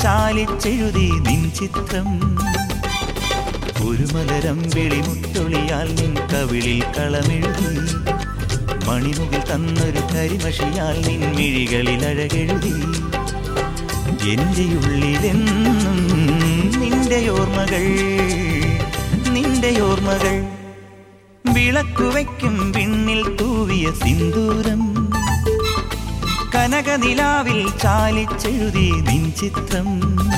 ചാലിച്ചെഴുതി നിൻ ചിത്രം. ഒരു മലരം വിളിമുത്തൊളിയാൽ നിൻ കവിളിൽ കളമെഴുതി, മണിമുകിൽ തന്നൊരു കരിമഷിയാൽ നിൻ മിഴികളിൽ അഴകെഴുതി. എന്റെ ഉള്ളിലെന്നും നിന്റെ ഓർമ്മകൾ, നിന്റെ ഓർമ്മകൾ. വിളക്കുവയ്ക്കും വിണ്ണിൽ തൂവിയ സിന്ദൂരം, കനകനിലാവിൽ ചാലിച്ചെഴുതി നിൻ ചിത്രം.